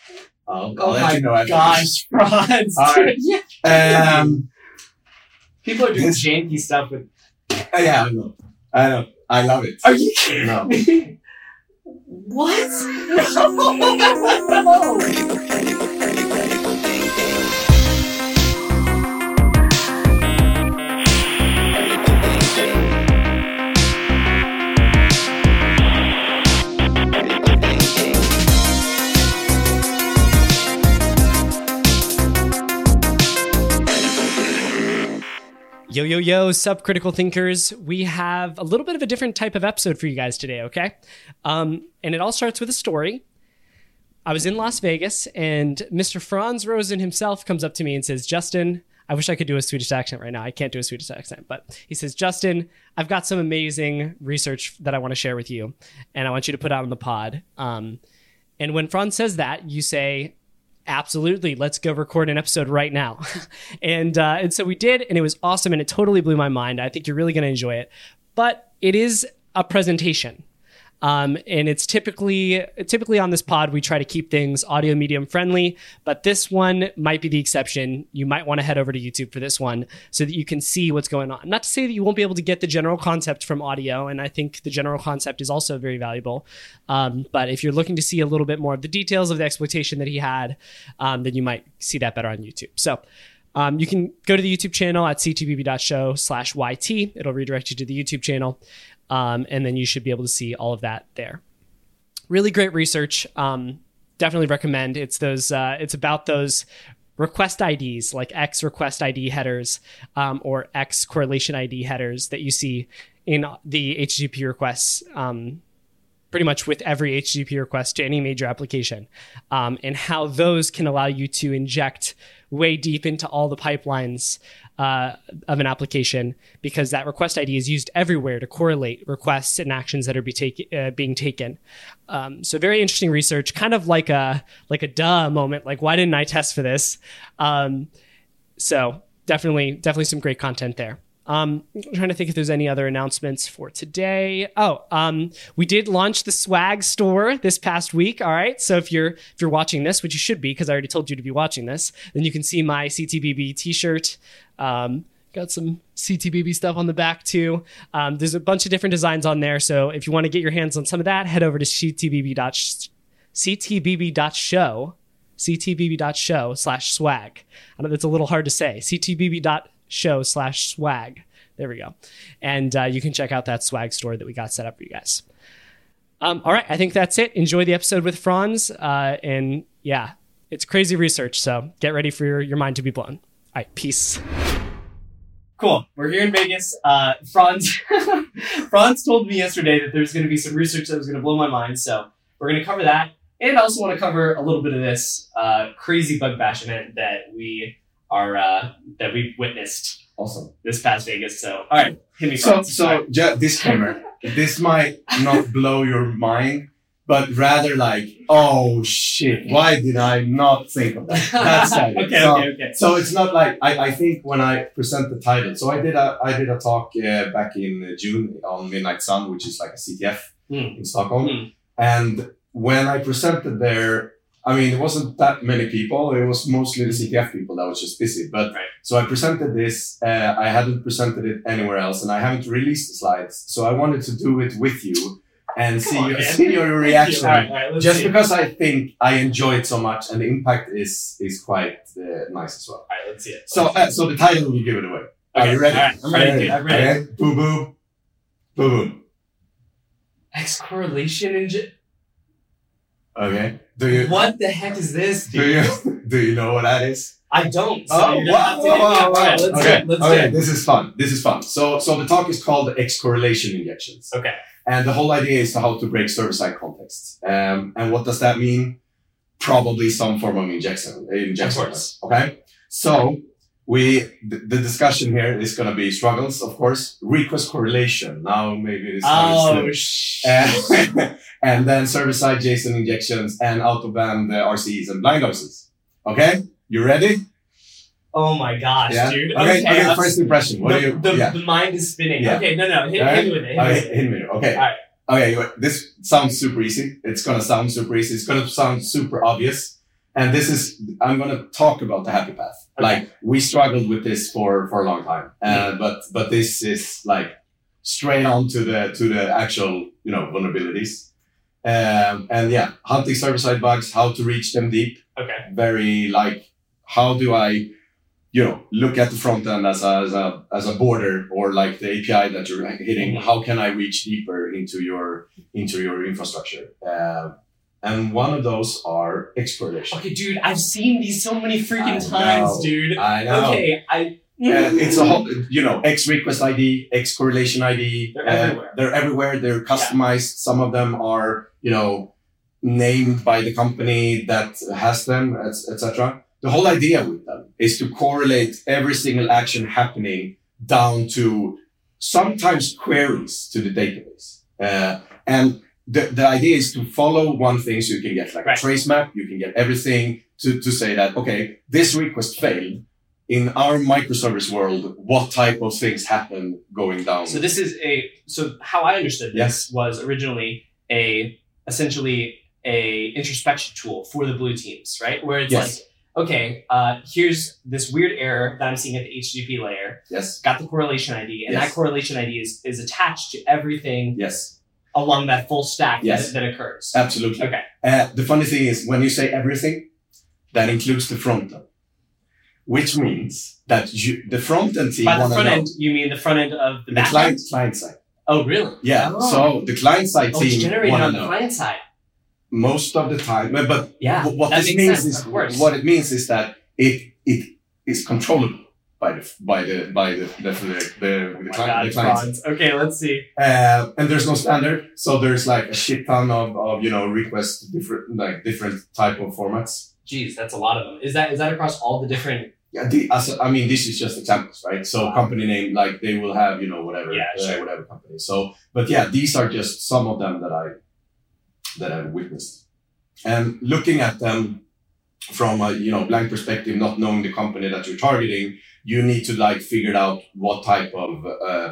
I'll Oh let my you know after gosh, Franz. All right. Yeah. this. People are doing janky stuff with. Yeah, I know. I love it. Are you kidding No. me? What? Yo, subcritical thinkers. We have a little bit of a different type of episode for you guys today, okay? And it all starts with a story. I was in Las Vegas, and Mr. Franz Rosen himself comes up to me and says, Justin, I wish I could do a Swedish accent right now. I can't do a Swedish accent, but he says, Justin, I've got some amazing research that I want to share with you, and I want you to put out on the pod. And when Franz says that, you say, absolutely, let's go record an episode right now. And so we did, and it was awesome, and it totally blew my mind. I think you're really going to enjoy it. But it is a presentation. And it's typically on this pod, we try to keep things audio medium friendly, but this one might be the exception. You might want to head over to YouTube for this one so that you can see what's going on. Not to say that you won't be able to get the general concept from audio, and I think the general concept is also very valuable. But if you're looking to see a little bit more of the details of the exploitation that he had, then you might see that better on YouTube. So you can go to the YouTube channel at ctbb.show/YT. It'll redirect you to the YouTube channel. And then you should be able to see all of that there. Really great research. Definitely recommend. It's about those request IDs, like X request ID headers, or X correlation ID headers that you see in the HTTP requests, pretty much with every HTTP request to any major application, and how those can allow you to inject way deep into all the pipelines of an application, because that request ID is used everywhere to correlate requests and actions that are being taken. So very interesting research, kind of like a duh moment, like why didn't I test for this? So definitely some great content there. I'm trying to think if there's any other announcements for today. We did launch the swag store this past week. All right. So if you're watching this, which you should be, because I already told you to be watching this, then you can see my CTBB t-shirt. Got some CTBB stuff on the back too. There's a bunch of different designs on there. So if you want to get your hands on some of that, head over to ctbb.show/swag. I know that's a little hard to say. ctbb.show/swag. There we go. And you can check out that swag store that we got set up for you guys. All right. I think that's it. Enjoy the episode with Franz. And yeah, it's crazy research. So get ready for your mind to be blown. All right. Peace. Cool. We're here in Vegas. Franz told me yesterday that there's going to be some research that was going to blow my mind. So we're going to cover that. And I also want to cover a little bit of this crazy bug bash event that we've witnessed. Awesome. This past Vegas. So, all right. Hit me. So disclaimer. This might not blow your mind, but rather like, oh shit, why did I not think of that? That's it. Okay. So it's not like, I think when I present the title, so I did a talk back in June on Midnight Sun, which is like a CTF in Stockholm. And when I presented there, I mean, it wasn't that many people. It was mostly the CTF people that was just busy. But So I presented this. I hadn't presented it anywhere else, and I haven't released the slides. So I wanted to do it with you and see your reaction. All right, just because I think I enjoy it so much, and the impact is quite nice as well. All right, let's see it. So the title will give it away. Okay. Are you ready? All right, I'm ready. I'm ready. Okay. Boom, boom, boom, boom. X correlation engine. Okay. What the heck is this, dude? Do you know what that is? I don't. So All right, let's do it. This is fun. So the talk is called X correlation injections. Okay. And the whole idea is how to break server-side context. And what does that mean? Probably some form of injection. Of course. Okay. So the discussion here is going to be struggles, of course. Request correlation. Now maybe this. And then server-side JSON injections and out-of-band RCEs and blind OCs. Okay. You ready? Oh my gosh, dude. Okay. First impression. The mind is spinning. Yeah. Okay, no. Hit me with it. Hit me. Okay. All right. Okay. This sounds super easy. It's going to sound super easy. It's going to sound super obvious. And I'm going to talk about the happy path. Okay. Like we struggled with this for a long time. But this is like straight on to the actual, vulnerabilities. And yeah, hunting server-side bugs, how to reach them deep. Okay. Very like, how do I, look at the front end as a border or like the API that you're hitting. Mm-hmm. How can I reach deeper into your infrastructure? And one of those are X correlation. Okay, dude, I've seen these so many freaking times, dude. I know. Okay, it's a whole, X request ID, X correlation ID. They're everywhere. They're everywhere. They're customized. Yeah. Some of them are, named by the company that has them, etc. The whole idea with them is to correlate every single action happening down to sometimes queries to the database. And the idea is to follow one thing so you can get like a trace map. You can get everything to say that, okay, this request failed. In our microservice world, what type of things happen going down? So so how I understood this was originally essentially a introspection tool for the blue teams, right? Where it's like, okay, here's this weird error that I'm seeing at the HTTP layer. Yes. Got the correlation ID, and that correlation ID is attached to everything. Yes. Along that full stack that occurs. Absolutely. Okay. The funny thing is, when you say everything, that includes the front end, which means that the front end team. By the front end, you mean the front end of the back end? Client side. Oh, really? Yeah. Oh. So the client side team. It's generated on the client side. Most of the time, but yeah, what this means is what it means is that it is controllable by the client. Okay, let's see. And there's no standard, so there's like a shit ton of requests, different type of formats. Jeez, that's a lot of them. Is that across all the different? Yeah, this is just examples, right? So company name, like they will have whatever, whatever company. So, but yeah, these are just some of them that I've witnessed, and looking at them from a blank perspective, not knowing the company that you're targeting, you need to figure out what type of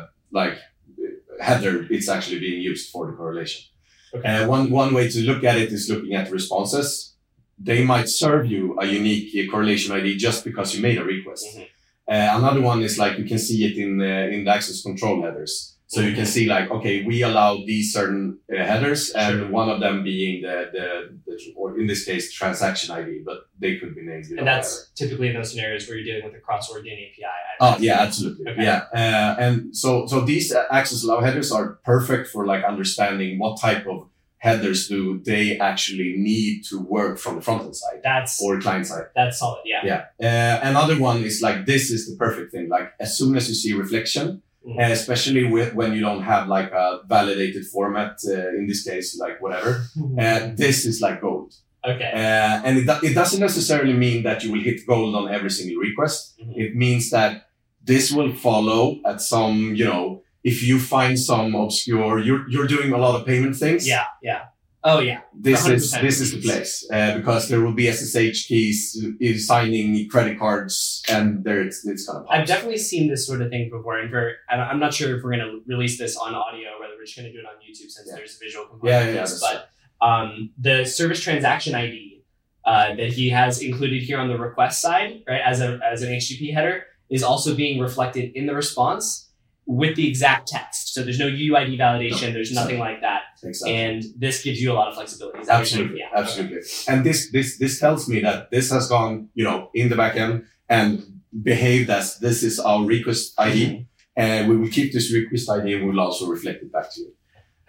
header it's actually being used for the correlation. Okay. One way to look at it is looking at the responses. They might serve you a unique correlation ID just because you made a request. Mm-hmm. Another one is you can see it in the access control headers. So you can see okay, we allow these certain headers, and one of them being the or in this case, transaction ID, but they could be named. And that's typically in those scenarios where you're dealing with a cross-origin API. Oh yeah, absolutely. Okay. Yeah, and so these access allow headers are perfect for understanding what type of headers do they actually need to work from the front end side or client side. That's solid. Yeah. Yeah. Another one is this is the perfect thing. As soon as you see reflection. Mm-hmm. Especially when you don't have a validated format, in this case, whatever, this is gold. Okay. And it doesn't necessarily mean that you will hit gold on every single request. Mm-hmm. It means that this will follow at some, if you find some obscure, you're doing a lot of payment things. Yeah. Yeah. Oh yeah. This is the place, because there will be SSH keys, signing credit cards, and it's gonna pop. I've definitely seen this sort of thing before, and I'm not sure if we're gonna release this on audio, whether we're just gonna do it on YouTube since there's a visual component. But the service transaction ID that he has included here on the request side, right, as an HTTP header, is also being reflected in the response with the exact text. So there's no UUID validation. There's nothing like that. Exactly. And this gives you a lot of flexibility. Absolutely. Absolutely. And this tells me that this has gone, in the backend and behaved as this is our request ID. Mm-hmm. And we will keep this request ID and we'll also reflect it back to you.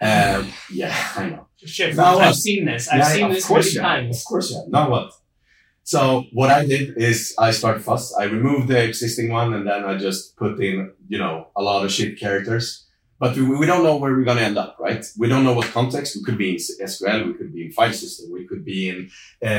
Yeah, I know. Shit, I've seen this. I've seen this many times. Of course, yeah. Now what? So what I did is I started fast. I removed the existing one and then I just put in, a lot of shit characters. But we don't know where we're going to end up, right? We don't know what context. We could be in SQL. We could be in file system. We could be in,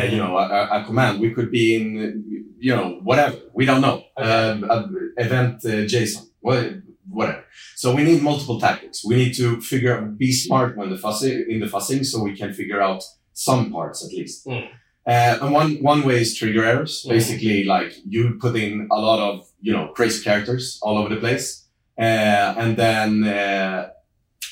a command. We could be in, whatever. We don't know. Okay. Event JSON, whatever. So we need multiple tactics. We need to be smart in the fuzzing so we can figure out some parts at least. Mm. And one way is trigger errors. Basically, you put in a lot of, crazy characters all over the place. And then,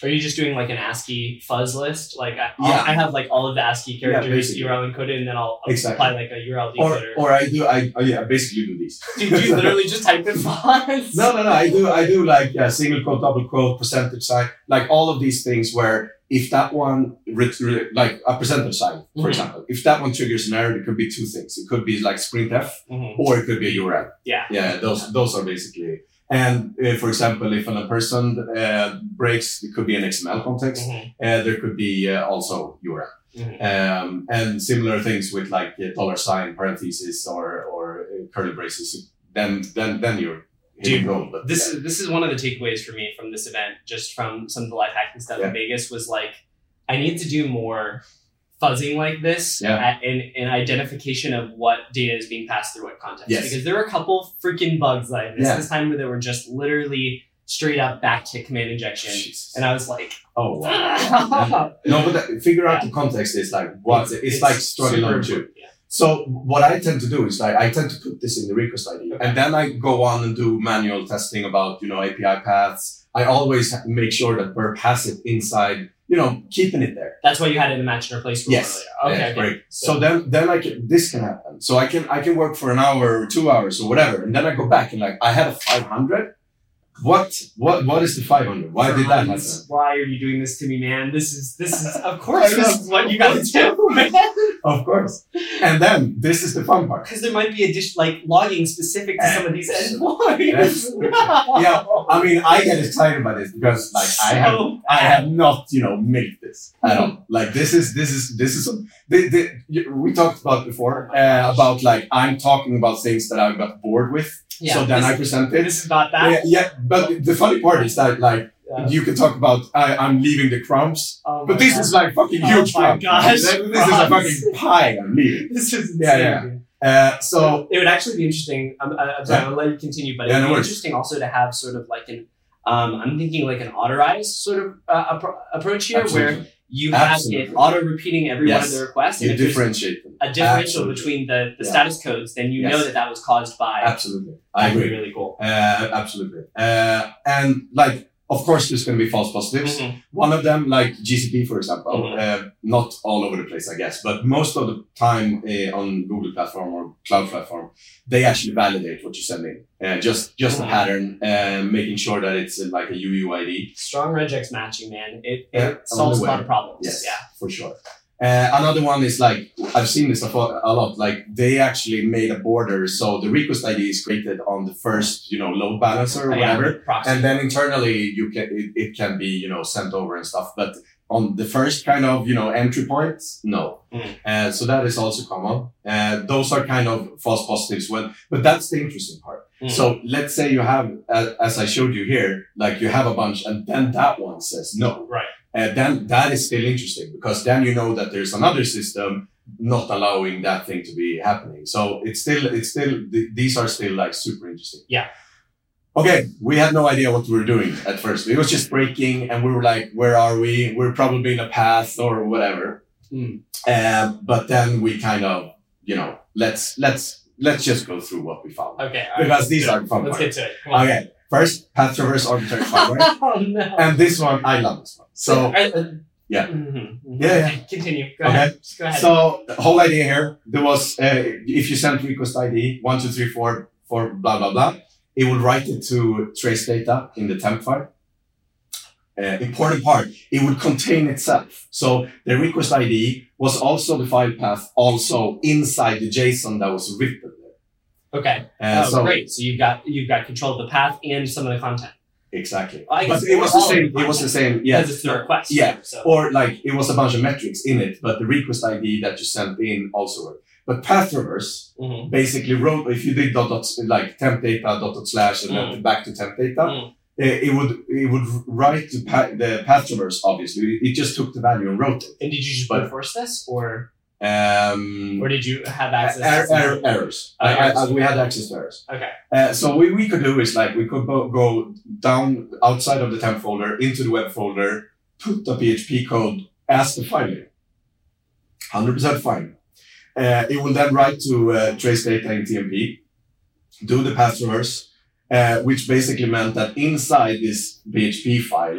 Are you just doing like an ASCII fuzz list? Like I have like all of the ASCII characters URL encoded, and then I'll apply like a URL decoder. Or I basically do these. Do you literally just type in fonts? No. I do like single quote, double quote, percentage sign, like all of these things where if that one, like a percentage sign, for example, if that one triggers an error, it could be two things. It could be like sprintf, or it could be a URL. Yeah. Those are basically. And for example, if a person breaks, it could be an XML context. There could be also URL. And similar things with like $, parentheses, or curly braces. Then you're. Dude, this is one of the takeaways for me from this event, just from some of the life hacking stuff in Vegas, was like, I need to do more fuzzing like this in identification of what data is being passed through what context. Because there were a couple freaking bugs that I missed this time where they were just literally straight up backtick command injection. Jesus. And I was like, oh, wow. No, but figure out the context is like, what? It's like struggling on two. So what I tend to do is like, I tend to put this in the request ID, and then I go on and do manual testing about, API paths. I always make sure that Burp has it inside, keeping it there. That's why you had it in the match and replace rule earlier. Okay. Great. So then this can happen. So I can work for an hour or 2 hours or whatever. And then I go back and like, I had a 500. What is the 500? Why did that happen? Why are you doing this to me, man? This is of course this is what you gotta do, man. Of course. And then this is the fun part. Because there might be logging specific to some of these endpoints. Yeah, I mean, I get excited by this because like I have not milked this at all. Like this is we talked about before about like I'm talking about things that I got bored with. So then I present it. This is not that. Yeah, but the funny part is that like you can talk about I'm leaving the crumbs, but this is like fucking huge crumbs. This is a fucking pie I'm leaving. This is insane. So it would actually be interesting. I'm sorry, I'll let you continue, but it would be interesting also to have sort of like an I'm thinking like an autorized sort of approach here, where you have it auto repeating every one of the requests. You differentiate them. A differential between the status codes, then you know that was caused by. Absolutely. I agree. Really cool. Absolutely. And like, of course, there's going to be false positives. One of them, like GCP, for example, not all over the place, I guess, but most of the time on Google platform or cloud platform, they actually validate what you send in. Just a pattern, making sure that it's like a UUID. Strong regex matching, man. It solves a lot of problems. Yes, for sure. Another one is like, I've seen this a lot, like they actually made a border. So the request ID is created on the first, load balancer or whatever. And then internally it can be, sent over and stuff. But on the first kind of, entry points, no. So that is also common. Those are kind of false positives but that's the interesting part. So let's say you have, as I showed you here, like you have a bunch and then that one says no. Right. Then that is still interesting because then you know that there's another system not allowing that thing to be happening. So it's still these are still like super interesting. Yeah. Okay, we had no idea what we were doing at first. It was just breaking, and we were like, "Where are we? We're probably in a path or whatever." But then we kind of, let's just go through what we found. Okay, because these are fun. Let's get to it. Okay. First, path traverse arbitrary fireware. Oh no! And this one, I love this one. So yeah. Continue. Go ahead. Go ahead. So the whole idea here, there was if you sent request ID 1, 2, 3, 4 for blah blah blah, it will write it to trace data in the temp file. Important part, it would contain itself. So the request ID was also the file path, also inside the JSON that was written. Okay. Great. So you've got control of the path and some of the content. Exactly. But it was the same. It was the same. Yeah. Because it's the request. Yeah. So. Or like it was a bunch of metrics in it, but the request ID that you sent in also worked. But path traverse basically wrote, if you did like temp data / and then back to temp data, it would write the path traverse. Obviously, it just took the value and wrote it. And did you just enforce this or? Or did you have access to errors? We had access to errors. Okay. So what we could do is like we could go down outside of the temp folder into the web folder, put the PHP code as the file name. 100% fine. It will then write to trace data in TMP, do the path traverse, which basically meant that inside this PHP file,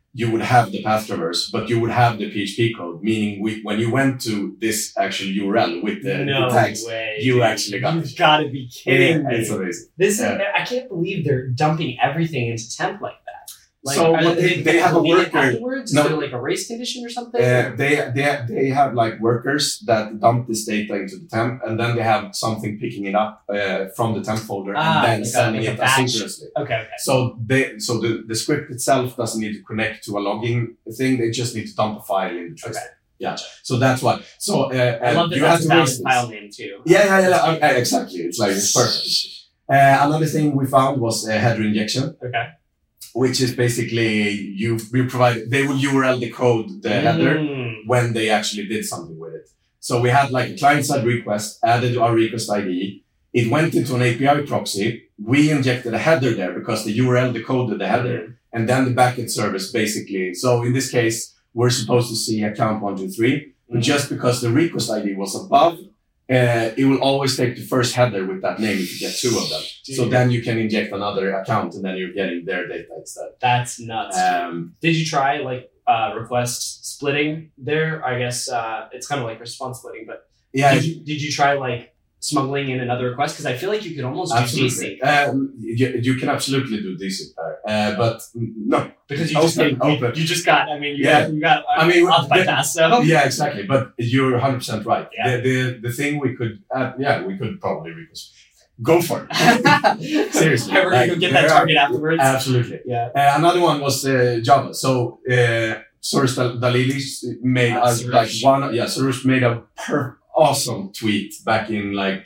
you would have the path traverse, but you would have the PHP code, meaning when you went to this actual URL with the tags, you actually got it. You've got to be kidding me. It's amazing. I can't believe they're dumping everything into temp like that. Like, so they have a worker. Afterwards? No, is there like a race condition or something? They have like workers that dump this data into the temp, and then they have something picking it up from the temp folder and then sending it asynchronously. Okay. So the script itself doesn't need to connect to a logging thing. They just need to dump a file in the trace. Okay. Yeah. So that's what. So I love that you that's a valid file name too. Yeah. Okay, exactly. It's perfect. Another thing we found was a header injection. Okay. Which is basically you provide, they will URL decode the header when they actually did something with it. So we had like a client-side request, added our request ID. It went into an API proxy. We injected a header there because the URL decoded the header. And then the backend service basically, so in this case, we're supposed to see account 123, but just because the request ID was above, it will always take the first header with that name if you get two of them. Dude. So then you can inject another account and then you're getting their data instead. That's nuts. Did you try like request splitting there? I guess it's kind of like response splitting, but yeah. Did you try like smuggling in another request? Because I feel like you could almost do desync. You can absolutely do desync there, but no. Because you just got, I mean, you got bypass, so. Yeah, exactly. But you're 100% right. Yeah. The thing we could probably request. Go for it. Seriously. We're going to get that target afterwards. Absolutely. Yeah. Another one was Java. So, Soroush Dalilis made Soroush made a awesome tweet back in like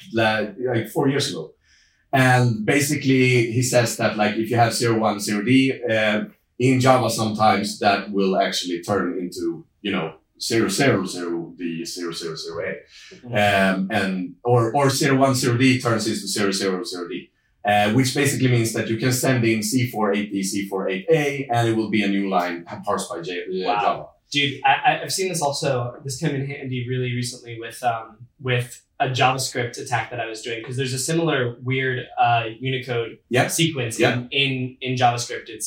4 years ago. And basically he says that like if you have 0, 0 D, in Java sometimes that will actually turn into, 0, 0, 0 D, 0, 0, 0 A. And or 0, 1, 0 D turns into 0, 0, 0 D. Which basically means that you can send in C48D, C48A, and it will be a new line parsed by Java. Dude, I've seen this also. This came in handy really recently with a JavaScript attack that I was doing, because there's a similar weird Unicode sequence in JavaScript. It's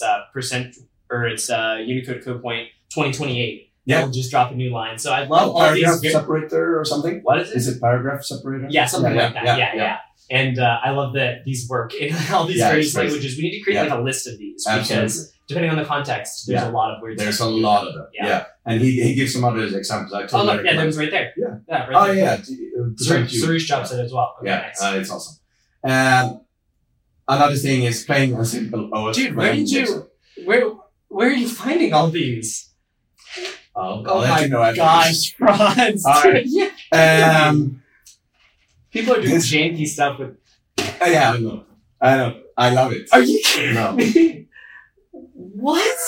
Unicode code point 2028. Yeah, it'll just drop a new line. So I love all paragraph these separator or something. What is it? Is it paragraph separator? Yeah, something like that. Yeah. And I love that these work in all these various languages. We need to create like a list of these because depending on the context, there's a lot of weird. There's a lot of them. Yeah. And he gives some other examples. That was right there. Yeah. Right there. Soroush drops it as well. Okay, nice. It's awesome. Another thing is playing a simple OS. Dude, where are you finding all these? I'll let you know after. Gosh, Franz. All right. People are doing janky stuff with. Yeah, I know. I love it. Are you kidding me? What?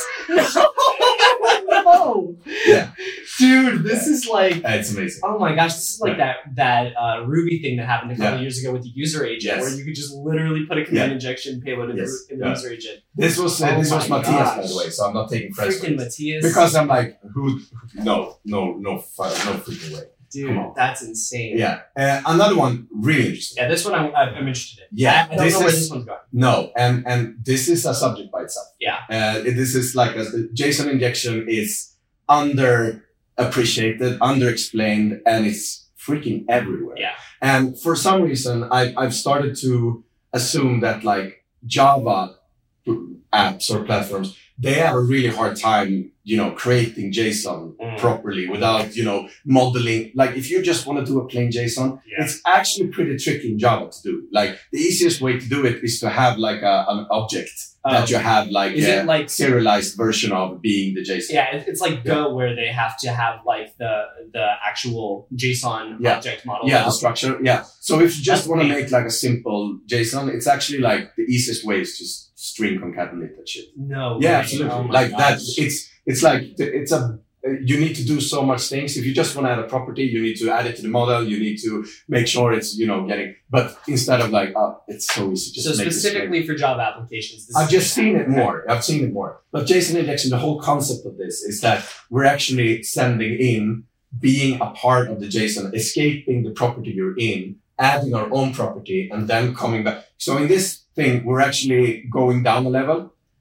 No. Yeah. Dude, this is like. It's amazing. Oh my gosh, this is like that Ruby thing that happened a couple of years ago with the user agent, where you could just literally put a command injection payload in the user agent. This was Matthias, by the way, so I'm not taking credit for it. Matthias. Because I'm like, no freaking way. Dude, that's insane. Yeah. Another one, really interesting. Yeah, this one I'm interested in. Yeah. I don't know where this one's going. No, and this is a subject by itself. Yeah. This is like the JSON injection is underappreciated, underexplained, and it's freaking everywhere. Yeah. And for some reason, I've started to assume that like Java apps or platforms, they have a really hard time, creating JSON properly without, modeling. Like if you just want to do a plain JSON, it's actually pretty tricky in Java to do. Like the easiest way to do it is to have like an object that you have like a serialized version of being the JSON. Yeah, it's like Go where they have to have like the actual JSON object model. Yeah, the structure. Yeah. So if you just want to make like a simple JSON, it's actually like the easiest way is just string concatenate that shit. No. Yeah, way. absolutely. Oh like gosh. that. It's like you need to do so much things. If you just want to add a property, you need to add it to the model. You need to make sure it's getting. But instead of like, it's so easy. Just so specifically for Java applications, I've just seen it more. I've seen it more. But JSON injection, the whole concept of this is that we're actually sending in, being a part of the JSON, escaping the property you're in, adding our own property, and then coming back. So in this thing, we're actually going down a level.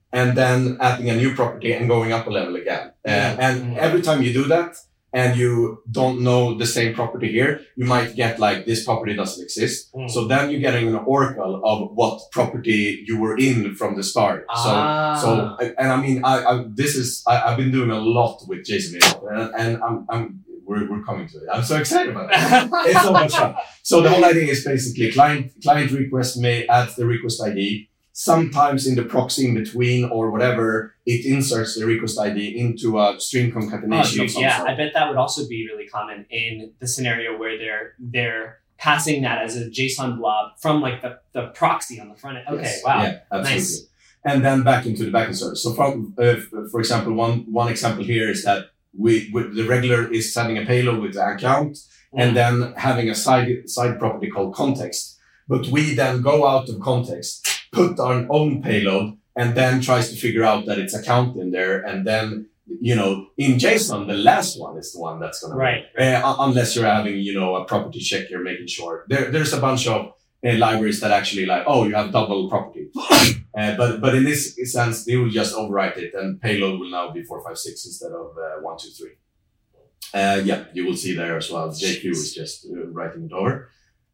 and then adding a new property and going up a level again. And every time you do that, and you don't know the same property here, you might get like this property doesn't exist. So then you're getting an oracle of what property you were in from the start. So and I mean, I've been doing a lot with JSON and we're coming to it. I'm so excited about it. It's so much fun. So the whole idea is basically client request may add the request ID. Sometimes in the proxy in between or whatever, it inserts the request ID into a string concatenation of some sort. I bet that would also be really common in the scenario where they're passing that as a JSON blob from like the proxy on the front end. Okay, yes. Wow, yeah, absolutely. Nice. And then back into the backend service. So from, for example, one example here is that the regular is sending a payload with the account and then having a side property called context. But we then go out of context, put our own payload, and then tries to figure out that it's account in there. And then, in JSON, the last one is the one that's going to right. Unless you're having, a property check, you're making sure. There's a bunch of libraries that actually you have double property. But in this sense, they will just overwrite it, and payload will now be 4, 5, 6 instead of 1, 2, 3. You will see there as well. JQ is just writing it over.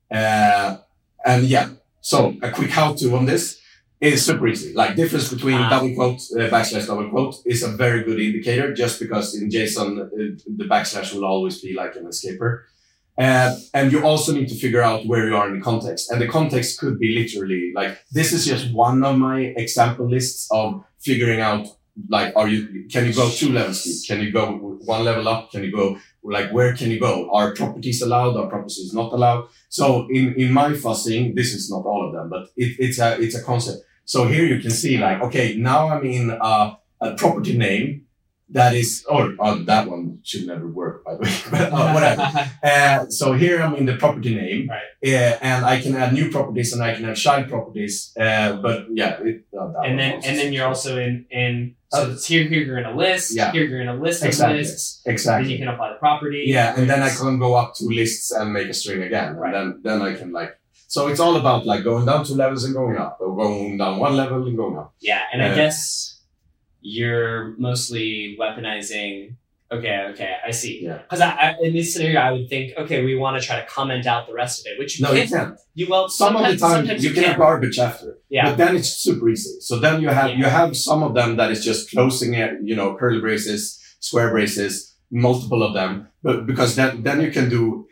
So a quick how-to on this is super easy. Like difference between double quote, backslash double quote is a very good indicator, just because in JSON, the backslash will always be like an escaper. And you also need to figure out where you are in the context. And the context could be literally like, this is just one of my example lists of figuring out, like, can you go 2 levels deep? Can you go 1 level up? Can you go, where can you go? Are properties allowed? Are properties not allowed? So in my fuzzing, this is not all of them, but it's a concept. So here you can see okay, now I'm in a property name that is, that one should never work, by the way, but whatever. So here I'm in the property name, right. And I can add new properties and I can have child properties. But yeah, and then you're also in so it's here you're in a list. Yeah. Here you're in a list of lists. Exactly. Then you can apply the property. Yeah, and then I can go up to lists and make a string again, right. And then I can so it's all about going down 2 levels and going up, or going down 1 level and going up. Yeah, and I guess you're mostly weaponizing. Okay, I see. Yeah. Because in this scenario, I would think, okay, we want to try to comment out the rest of it, which you can't. You can't. Some of the time you can have garbage after. Yeah. But then it's super easy. So then you have some of them that is just closing it, curly braces, square braces, multiple of them. But because then you can do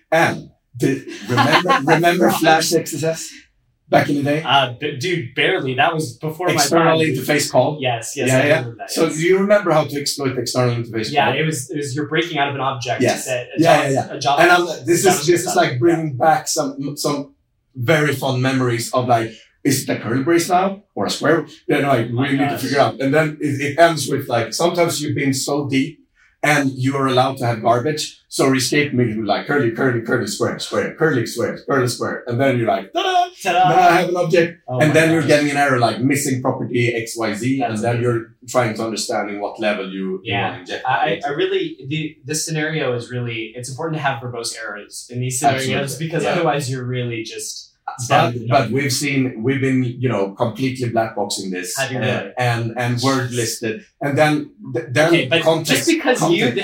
remember Flash XSS? Back in the day? Dude, barely. That was before my time. External interface call? Yes. Yeah. I remember that, so do you remember how to exploit external interface call? Yeah, it was you're breaking out of an object. Yes. A job, and this is like bringing back some very fond memories of is it a curly brace now? Or a square? We need to figure out. And then it ends with sometimes you've been so deep and you are allowed to have garbage. So escape me curly, square, curly, square. And then you're ta-da! Now I have an object. You're getting an error missing property XYZ. That's and then amazing. You're trying to understand in what level you want to inject. I really, this scenario is really, it's important to have verbose errors in these scenarios because otherwise you're really just... But we've been, completely blackboxing this and word listed, and then but context, just because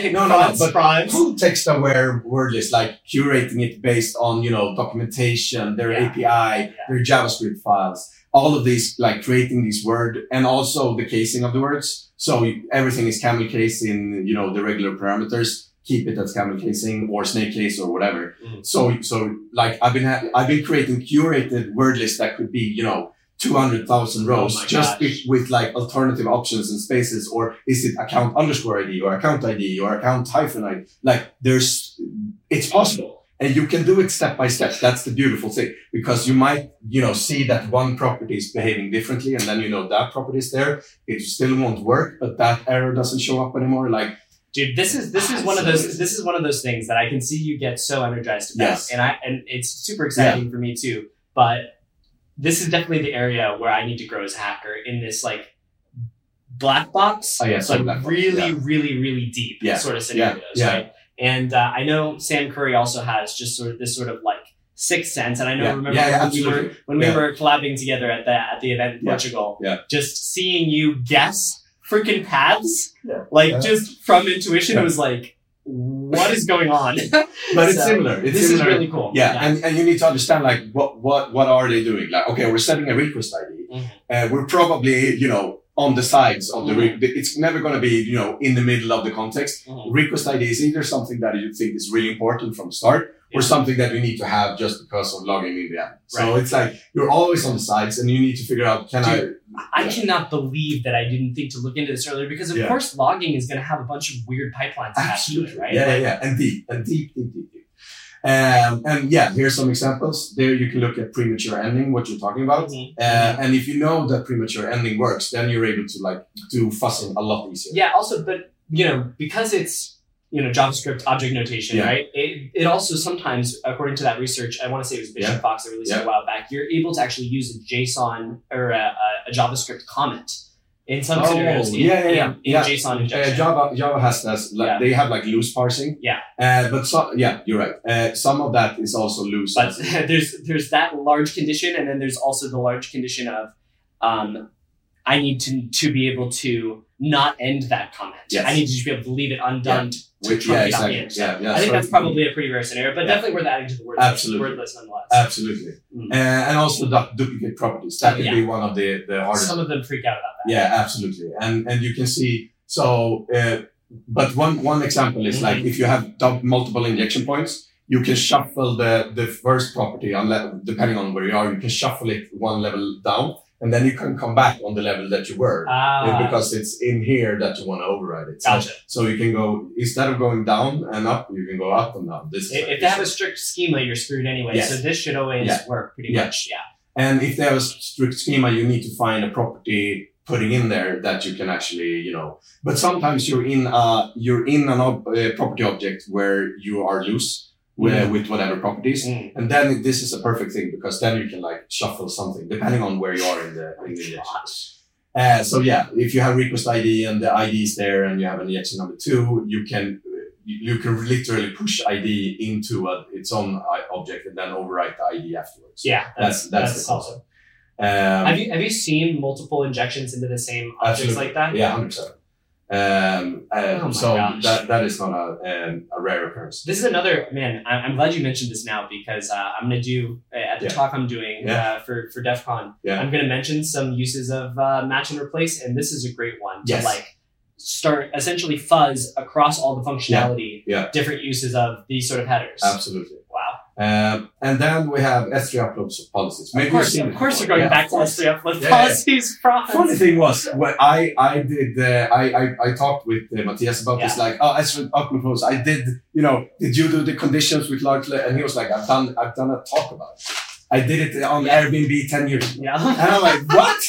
context aware word list, curating it based on documentation, their API, their JavaScript files, all of these creating these word and also the casing of the words. So everything is camel case in the regular parameters. Keep it as camel casing or snake case or whatever. So I've been creating curated word lists that could be 200,000 rows with alternative options and spaces, or is it account underscore ID or account ID or account hyphen ID? It's possible, and you can do it step by step. That's the beautiful thing, because you might see that one property is behaving differently, and then that property is there. It still won't work, but that error doesn't show up anymore. Dude, this is one of those things that I can see you get so energized about, yes. and it's super exciting for me too. But this is definitely the area where I need to grow as a hacker in this black box, really, really deep sort of scenarios, right? And I know Sam Curry also has just this sort of Sixth Sense, and I know when we Yeah. were collabing together at the event in Portugal, just seeing you guess freaking paths, just from intuition, it was like, what is going on? But it's similar. This is really cool. Yeah. And you need to understand like what are they doing? Like, okay, we're setting a request ID. We're probably, you know, on the sides of the it's never going to be, you know, in the middle of the context. Request ID is either something that you think is really important from the start or something that you need to have just because of logging in the app. So it's like you're always on the sides and you need to figure out, I cannot believe that I didn't think to look into this earlier because of course logging is going to have a bunch of weird pipelines attached to it, right? Yeah. And deep. And here's some examples. There you can look at premature ending, what you're talking about. And if you know that premature ending works, then you're able to like do fuzzing a lot easier. Yeah, also, but you know, because it's, you know, JavaScript object notation, right? It also sometimes, according to that research, I want to say it was Bishop Fox that released it a while back, you're able to actually use a JSON or a JavaScript comment in some scenarios in JSON injection. Java has this, like, they have like loose parsing. But you're right. Some of that is also loose. But there's that large condition, and then there's also the large condition of I need to be able to not end that comment. I need to just be able to leave it undone to truncate out the end. I think that's probably a pretty rare scenario, but definitely worth adding to the word list nonetheless. Absolutely. And also duplicate properties. That could be one of the hardest. Some of them freak out about that. Yeah, absolutely. And you can see, but one example is like if you have multiple injection points, you can shuffle the first property, depending on where you are, you can shuffle it one level down. And then you can come back on the level that you were because it's in here that you want to override it. So you can go, instead of going down and up, you can go up and down. If they have a strict schema, you're screwed anyway. So this should always work pretty much. And if they have a strict schema, you need to find a property putting in there that you can actually, you know, but sometimes you're in a property object where you are loose. With whatever properties. And then this is a perfect thing because then you can like shuffle something depending on where you are in the injection. If you have request ID and the ID is there and you have an injection number 2, you can literally push ID into its own object and then overwrite the ID afterwards. That's the concept. Have you seen multiple injections into the same objects like that? Yeah, 100%. That is not a rare occurrence. This is another, man, I'm glad you mentioned this now because I'm going to do, at the talk I'm doing for DEF CON, I'm going to mention some uses of match and replace, and this is a great one to like start essentially fuzz across all the functionality, different uses of these sort of headers. Absolutely. Wow. And then we have S3 upload policies. Maybe of course you're going back to S3 upload policies. Funny thing was, when I talked with Matthias about this, like, S3 upload policies. I did, you know, did you do the conditions with large, and he was like, I've done a talk about it. I did it on Airbnb 10 years ago. And I'm like, what?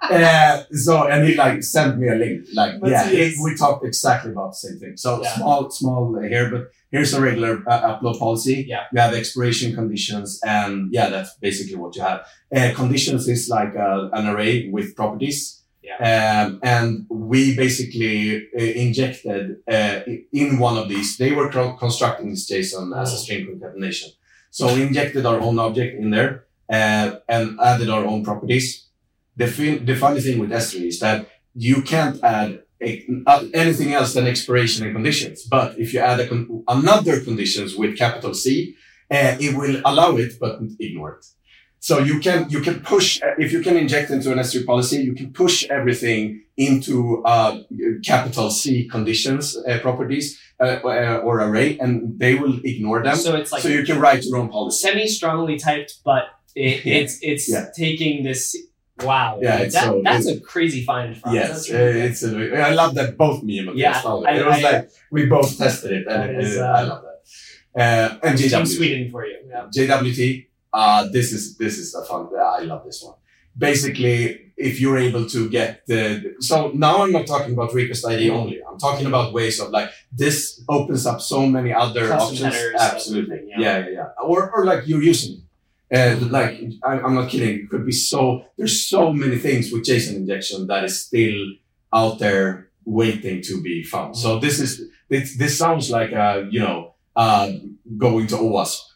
And he like sent me a link. Like, we talked exactly about the same thing. So small here, but here's a regular upload policy. You have expiration conditions, and that's basically what you have. Conditions is like an array with properties. And we basically injected in one of these. They were constructing this JSON as a string concatenation. So we injected our own object in there and added our own properties. The funny thing with S3 is that you can't add anything else than expiration and conditions. But if you add another conditions with capital C, it will allow it, but ignore it. So you can push, if you can inject into an S3 policy, you can push everything into capital C conditions, properties, or array, and they will ignore them. So it's like, so you can write your own policy. Semi-strongly typed, but it's taking this. Wow. That's a crazy find for us. Yes, really I love that both me and Matthias found it. It was like we both tested it, and I love that. And Team Sweden for you. JWT. This is a fun. I love this one. Basically, if you're able to get so now I'm not talking about request ID only. I'm talking about ways of like this opens up so many other options. Headers, absolutely. Or like you're using. Like I'm not kidding. It could be there's so many things with JSON injection that is still out there waiting to be found. So this sounds like going to OWASP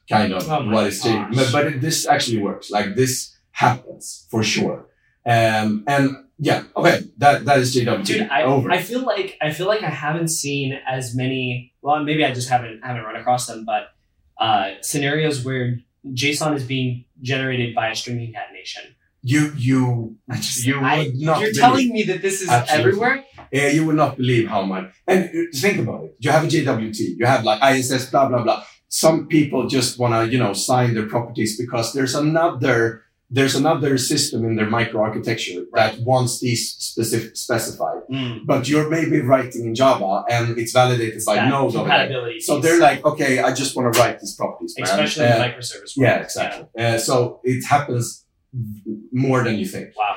kind of what is changing. But this actually works. Like this happens for sure. And yeah, okay, that is JWT. Dude, I feel like I haven't seen as many. Well, maybe I just haven't run across them, but scenarios where JSON is being generated by a string concatenation. You're telling me that this is everywhere? Yeah, you would not believe how much. And think about it. You have a JWT. You have like ISS, blah, blah, blah. Some people just want to, sign their properties because there's another system in their microarchitecture that wants these specified. But you're maybe writing in Java and it's validated by Node. Compatibility. So they're like, okay, I just want to write these properties, man. Especially in microservice. Yeah, exactly. Yeah. So it happens more than you think. Wow.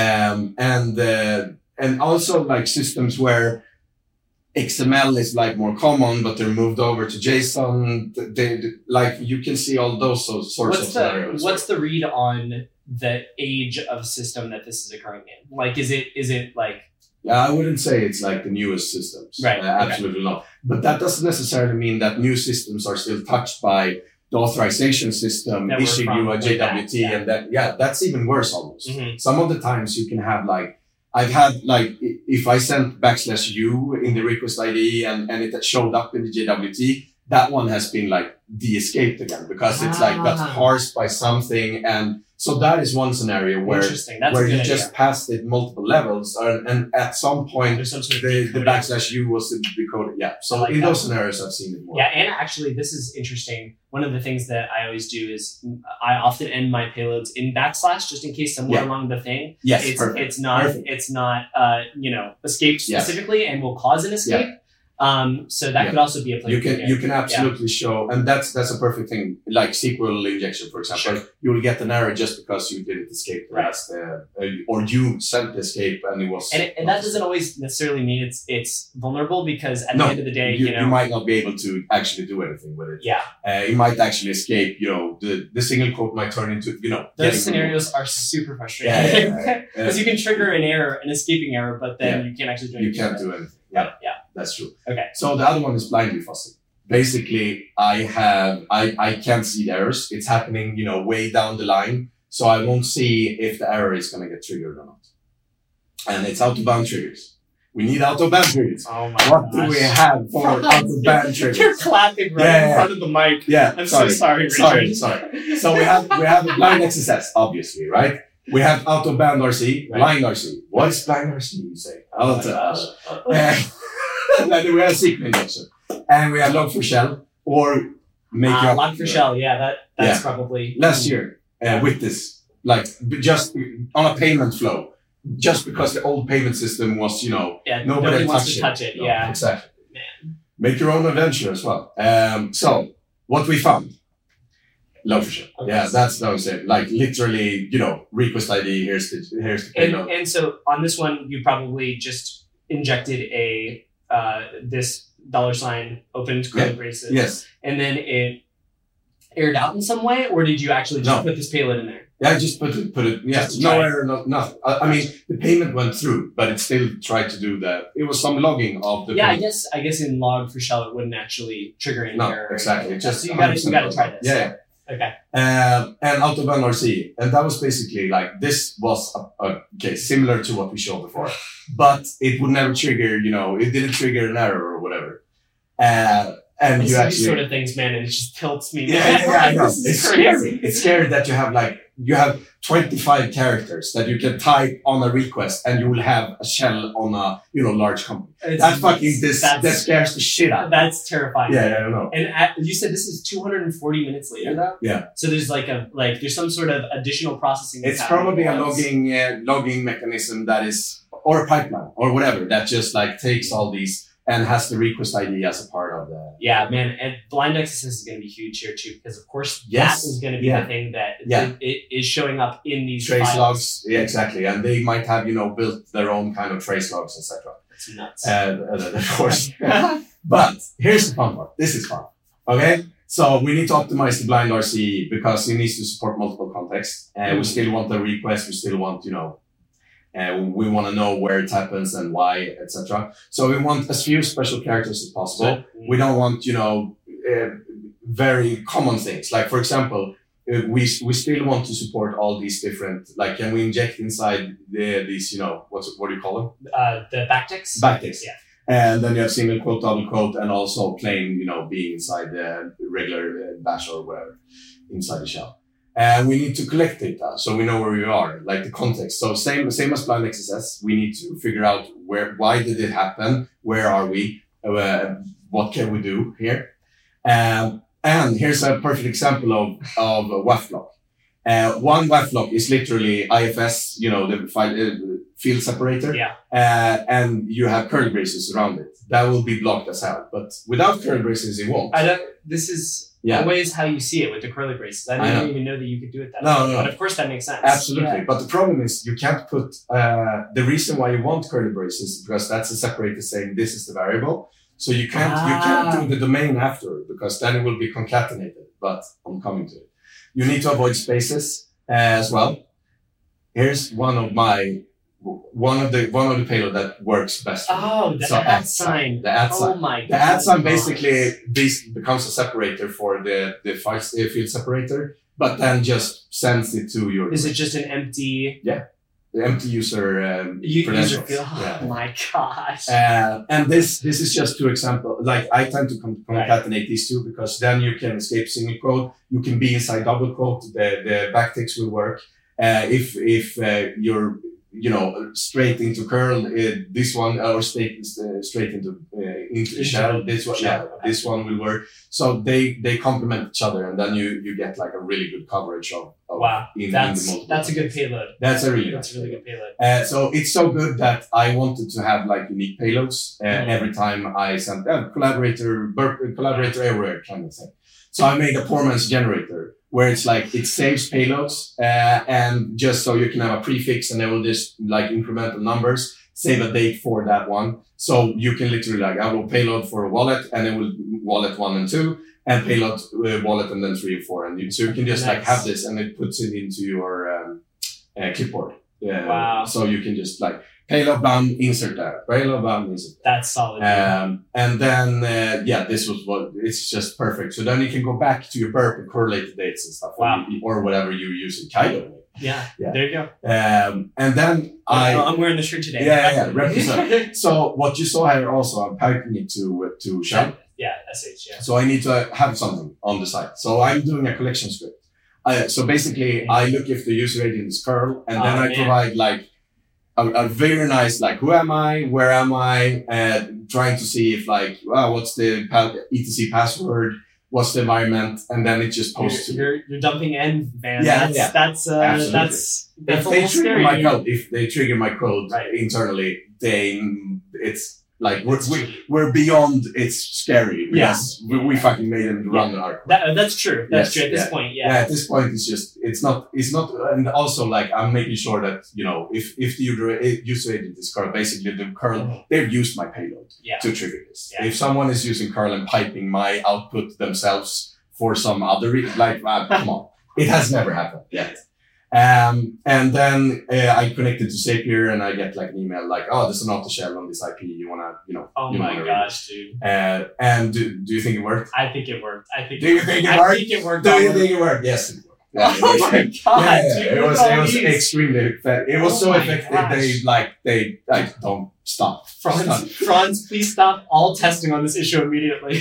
And also like systems where XML is like more common, but they're moved over to JSON. They like you can see all those sorts of scenarios. What's the read on the age of system that this is occurring in? Like, is it like? Yeah, I wouldn't say it's like the newest systems. Right. Absolutely not. But that doesn't necessarily mean that new systems are still touched by the authorization system issuing you a JWT, and that's even worse almost. Mm-hmm. Some of the times you can have like. I've had like, if I sent /u in the request ID and it showed up in the JWT, that one has been like de-escaped again because it's like got parsed by something. And so that is one scenario where you just passed it multiple levels and at some point the /u was decoded. Yeah. So like in those scenarios, I've seen it more. Yeah. And actually this is interesting. One of the things that I always do is I often end my payloads in / just in case somewhere along the thing. Yes. It's not escaped specifically and will cause an escape. So that could also be a play. You can absolutely show, and that's a perfect thing. Like SQL injection, for example, you will get an error just because you didn't escape the last, or you sent the escape and it was. And that doesn't always necessarily mean it's vulnerable because at the end of the day, you might not be able to actually do anything with it. Yeah, it might actually escape. The single quote might turn into Those scenarios are super frustrating because you can trigger an escaping error, but then you can't actually do anything. You can't do anything. Yeah. That's true. Okay. So the other one is blindly fuzzing. Basically, I can't see the errors. It's happening, way down the line. So I won't see if the error is going to get triggered or not. And it's out-of-bound triggers. We need out-of-bound triggers. Oh my What do we have for out-of-bound triggers? You're clapping in front of the mic. Yeah. I'm so sorry, Richard. Sorry. So we have a blind XSS, obviously, right? We have out-of-bound RC, blind RC. What is blind RC, you say? I'll tell. And then we have SQL injection, and we have log4shell or make up log4shell. That's probably last year with this, like just on a payment flow, just because the old payment system was, nobody wants to touch it. Yeah, exactly. Man, make your own adventure as well. So what we found. Log4shell. Okay. Yeah, that's what I'm saying. Like literally, request ID. Here's the payload. And so on this one, you probably just injected this $ opened curly braces. Yes. And then it aired out in some way, or did you actually just put this payload in there? Yeah, I just put it. Yeah, no error, nothing. I mean, the payment went through, but it still tried to do that. It was some logging of the. Yeah, payment. I guess in log4shell it wouldn't actually trigger any error. Exactly. Just so you gotta try this. Yeah. Okay. And out-of-bound RC, and that was basically like this was similar to what we showed before, but it would never trigger. It didn't trigger an error or whatever. And you actually these sort of things, man, and it just tilts me. It's scary. It's scary that you have 25 characters that you can type on a request, and you will have a shell on a large company. That scares the shit out. That's terrifying. Yeah, I don't know. And you said this is 240 minutes later, though. Yeah. So there's there's some sort of additional processing. It's probably a logging mechanism that is, or a pipeline or whatever that just takes all these. And has the request ID as a part of the... Yeah, man. And blind XSS is going to be huge here, too. Because, of course, that is going to be the thing that it is showing up in these trace files. logs. Yeah, exactly. And they might have, built their own kind of trace logs, etc. That's nuts. Of course. But here's the fun part. This is fun. Okay? So we need to optimize the blind RC because it needs to support multiple contexts. And we still want the request. We still want, we want to know where it happens and why, etc. So we want as few special characters as possible. We don't want, very common things. Like, for example, we still want to support all these different, like, can we inject inside these, what do you call them? The backticks? Backticks. Yeah. And then you have single quote, double quote, and also plain, being inside the regular bash or whatever, inside the shell. And we need to collect data so we know where we are, like the context. So same as blind XSS, we need to figure out why did it happen? Where are we? What can we do here? And here's a perfect example of WAF block. One WAF block is literally IFS, the file, field separator. Yeah. And you have curly braces around it. That will be blocked as hell. But without curly braces, it won't. This is always how you see it with the curly braces. I didn't even know that you could do it that way. No. But of course that makes sense. Absolutely. Yeah. But the problem is you can't put, the reason why you want curly braces is because that's a separator saying this is the variable. So you can't do the domain after because then it will be concatenated. But I'm coming to it. You need to avoid spaces as well. Here's one of the payload that works best. Oh, the @ sign. The @ sign. Oh my god. The @ sign basically this becomes a separator for the field separator, but then just sends it to your. Is it just an empty? Yeah. The empty user credentials. Oh my gosh. And this is just two examples. Like I tend to concatenate these two because then you can escape single quote. You can be inside double quote. The backticks will work. If you're straight into curl, this one or straight into the shell. This one will work. So they complement each other, and then you get like a really good coverage of wow. That's a good payload. That's a really good payload. So it's so good that I wanted to have like unique payloads every time I sent collaborator everywhere kind of thing. So I made a poor man's generator where it's like it saves payloads and just so you can have a prefix and it will just like incremental numbers, save a date for that one. So you can literally like I will payload for a wallet and it will wallet 1 and 2 and payload wallet and then 3 and 4 and so you can just like have this and it puts it into your clipboard. Wow. So you can just like payload bound, insert that. Payload bound, insert that. That's solid. And then, this was it's just perfect. So then you can go back to your burp and correlate the dates and stuff. Wow. Or whatever you use in Kaido. Yeah. There you go. And then I'm wearing the shirt today. Yeah, represent. So what you saw here also, I'm piping it to Shell. Yeah, SH, yeah. So I need to have something on the side. So I'm doing a collection script. So basically, I look if the user agent is curl, and then I provide like a very nice, like, who am I? Where am I? Trying to see if like, what's the etc password? What's the environment? And then it just posts. You're dumping in, man. Yeah, that's if they trigger my code internally, it's like we're beyond it's scary because we fucking made them run our code. That's true. That's true at this point. Yeah. At this point, it's not, and also like I'm making sure that if the user agent is curl, basically the curl they've used my payload to trigger this. Yeah. If someone is using curl and piping my output themselves for some other come on, it has never happened yet. And then I connected to Zapier and I get like an email like, there's an off-the-shelf on this IP. You wanna, Oh my gosh, dude. And do you think it worked? I think it worked. Do you think it worked? I think it worked. Do you think it worked? Yes, it worked. Yeah, oh my god, dude. It was extremely effective. It was so effective. Gosh. They don't stop. Franz, please stop all testing on this issue immediately.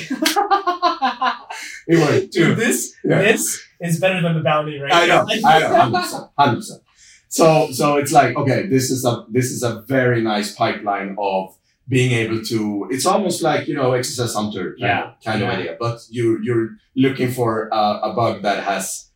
It worked, dude. This is better than the bounty, right? I know, 100%. So it's like, okay, this is a very nice pipeline of being able to. It's almost like XSS Hunter kind of idea, but you're looking for a bug that has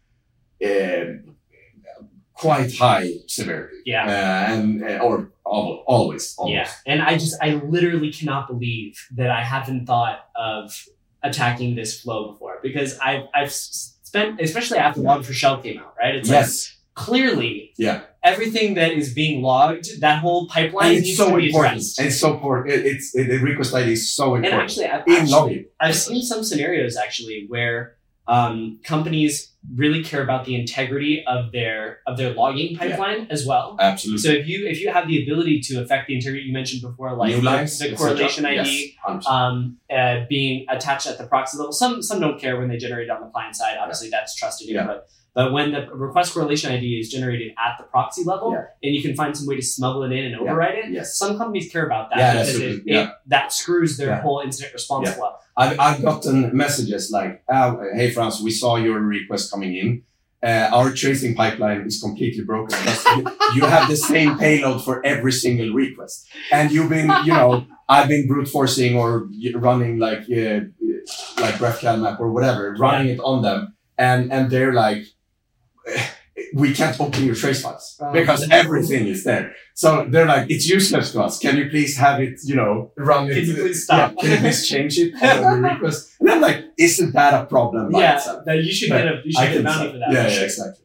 quite high severity. Yeah. Or always. Yeah. And I literally cannot believe that I haven't thought of attacking this flow before because I've spent, especially after Log4Shell came out, right? It's like clearly everything that is being logged, that whole pipeline needs to be addressed. It's so important. The request ID is so important. And actually, I've seen some scenarios actually where companies really care about the integrity of their logging pipeline as well. Absolutely. So if you have the ability to affect the integrity you mentioned before, like the correlation ID being attached at the proxy level, some don't care when they generate it on the client side. Obviously, that's trusted input. But when the request correlation ID is generated at the proxy level, and you can find some way to smuggle it in and override it, some companies care about that because that screws their whole incident response flow. I've gotten messages like, hey, Franz, we saw your request coming in. Our tracing pipeline is completely broken. You have the same payload for every single request. And you've been, I've been brute forcing or running like GraphQL or whatever, running it on them. And they're like, we can't open your trace files because everything is there. So they're like, it's useless to us. Can you please have it, run it? Can you please stop? Can you please change it on the request? And I'm like, isn't that a problem? That you should get a bounty for that. Yeah, exactly.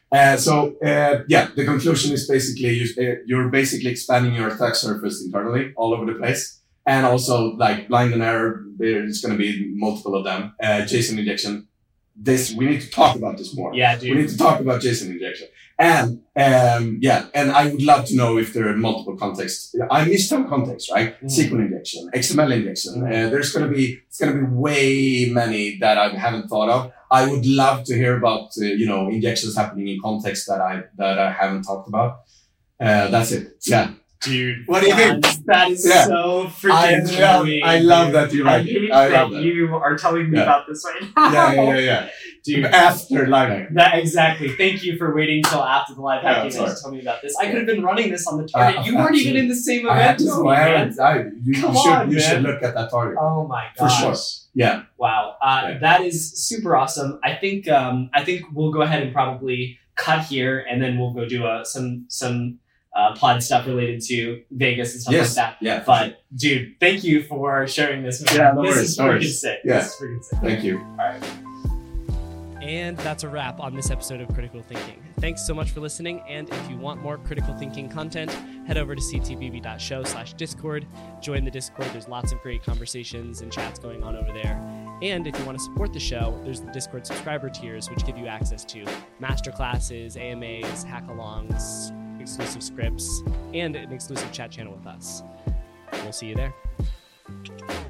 The conclusion is basically you're basically expanding your attack surface internally all over the place. And also like blind and error, there's going to be multiple of them. JSON injection. We need to talk about this more. Yeah, dude. We need to talk about JSON injection. And I would love to know if there are multiple contexts. I missed some contexts, right? SQL injection, XML injection. It's gonna be way many that I haven't thought of. I would love to hear about injections happening in context that I haven't talked about. That's it. Yeah. Dude, what do you think? That is so freaking I love that you like it. I love that you are telling me about this right now. Yeah. Dude, after live that exactly. Thank you for waiting until after the live hacking to tell me about this. I could have been running this on the target. You weren't even in the same event as me. You should look at that target. Oh my gosh. For sure. Yeah. Wow. That is super awesome. I think we'll go ahead and probably cut here, and then we'll go do some plot stuff related to Vegas and stuff like that. Yeah. But dude, thank you for sharing this with me. This is freaking sick. Yeah. This is freaking sick. Thank you. All right. And that's a wrap on this episode of Critical Thinking. Thanks so much for listening. And if you want more critical thinking content, head over to ctbb.show/Discord. Join the Discord. There's lots of great conversations and chats going on over there. And if you want to support the show, there's the Discord subscriber tiers, which give you access to masterclasses, AMAs, hackalongs, exclusive scripts, and an exclusive chat channel with us. We'll see you there.